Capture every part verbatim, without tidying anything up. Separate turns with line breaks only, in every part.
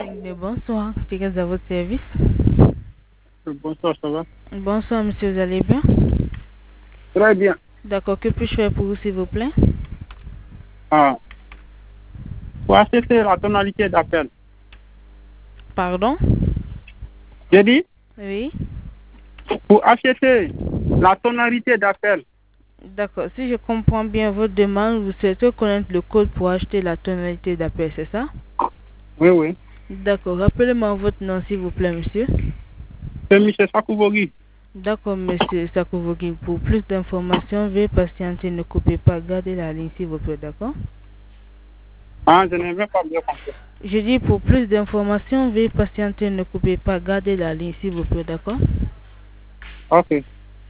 Bonsoir, Thérèse à votre service.
Bonsoir, ça va?
Bonsoir, monsieur, vous allez bien?
Très bien.
D'accord, que puis-je faire pour vous, s'il vous plaît?
Ah. Pour acheter la tonalité d'appel.
Pardon?
J'ai dit?
Oui.
Pour acheter la tonalité d'appel.
D'accord, si je comprends bien votre demande, vous souhaitez connaître le code pour acheter la tonalité d'appel, c'est ça?
Oui, oui.
D'accord, rappelez-moi votre nom, s'il vous plaît, monsieur.
C'est Michel Sakouvogi.
D'accord, monsieur Sakouvogi. Pour plus d'informations, veuillez patienter, ne coupez pas, gardez la ligne, s'il vous plaît, d'accord?
Ah, je n'ai même pas bien compris.
Je dis pour plus d'informations, veuillez patienter, ne coupez pas, gardez la ligne, s'il vous plaît, d'accord?
Ok.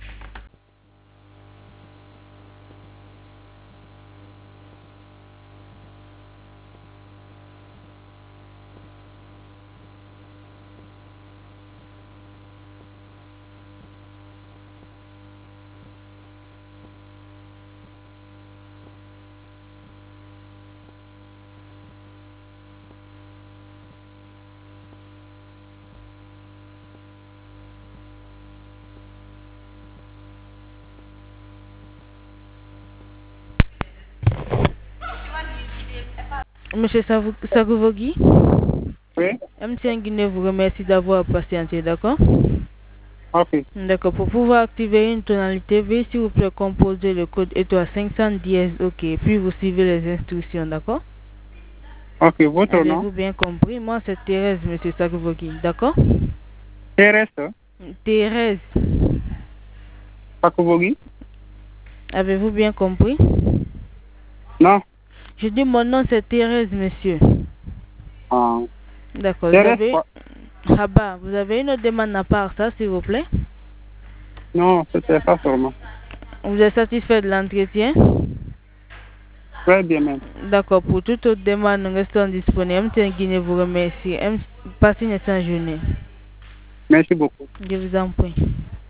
Monsieur Sakouvogi?
Oui.
M T N Guinée vous remercie d'avoir patienté, d'accord?
Ok.
D'accord, pour pouvoir activer une tonalité, veuillez s'il vous plaît composer le code étoile cinq cent dix, ok, puis vous suivez les instructions, d'accord?
Ok, votre nom?
Avez-vous bien compris? Moi, c'est Thérèse, monsieur Sakouvogi, d'accord?
Thérèse
Thérèse.
Sakouvogi?
Avez-vous bien compris?
Non.
Je dis mon nom, c'est Thérèse, monsieur.
Ah.
D'accord, vous
Thérèse
avez...
quoi?
Ah bah, vous avez une autre demande à part ça, s'il vous plaît?
Non, c'était ça seulement.
Vous êtes satisfait de l'entretien?
Très bien même.
D'accord, pour toute autre demande, nous restons disponibles. M T N Guinée vous remercie. Passez une excellente journée.
Merci beaucoup.
Je vous en prie.